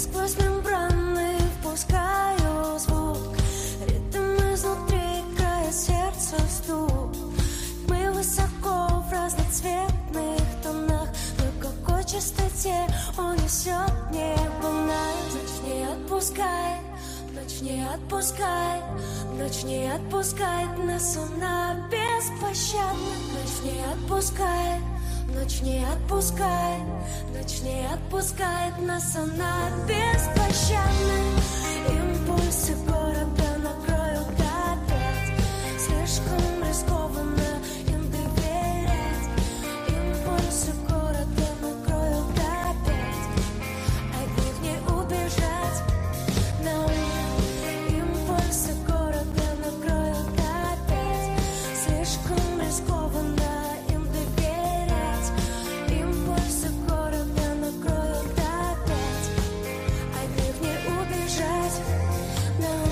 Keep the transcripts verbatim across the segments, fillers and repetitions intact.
сквозь мембраны впускаю звук, ритм изнутри края сердца стук. Мы высоко в разноцветных тонах, но какой частоте он несет небо нас. Ночь не отпускай, ночь не отпускай, ночь не отпускает нас, она беспощадна. Ночь не отпускай, ночь не отпускай, ночь не отпускает нас, она беспощадна. Импульсы города накроют опять, слишком рискованно им доверять. Импульсы города накроют опять, от них не убежать. Нам импульсы города накроют опять, слишком рискованно им доверять. Импульсы города накроют опять, от них не убежать. Нам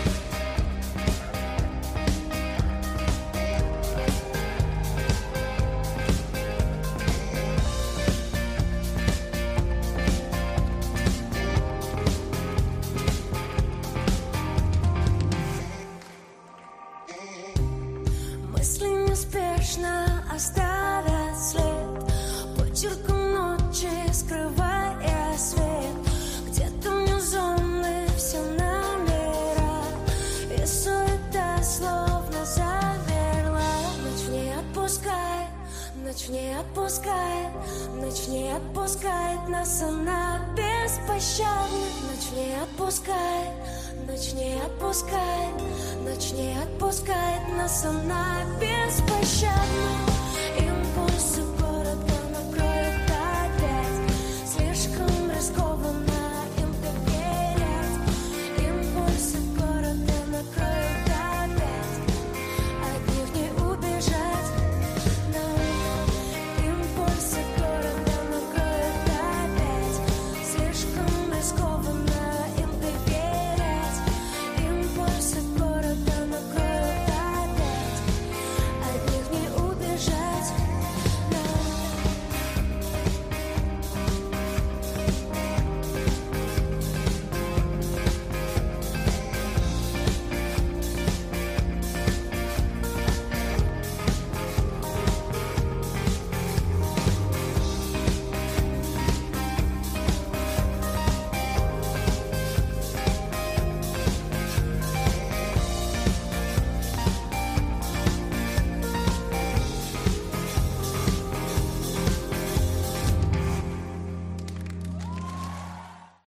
мысли неспешно оставят след, почерком ночи скрывая свет. Где-то вне зоны все номера, и суета словно замерла. Ночь не отпускай, ночь не отпускай, ночь не отпускает нас, она беспощадна. Ночь не отпускай, ночь не отпускай, ночь не отпускает нас, она беспощадна. Импульс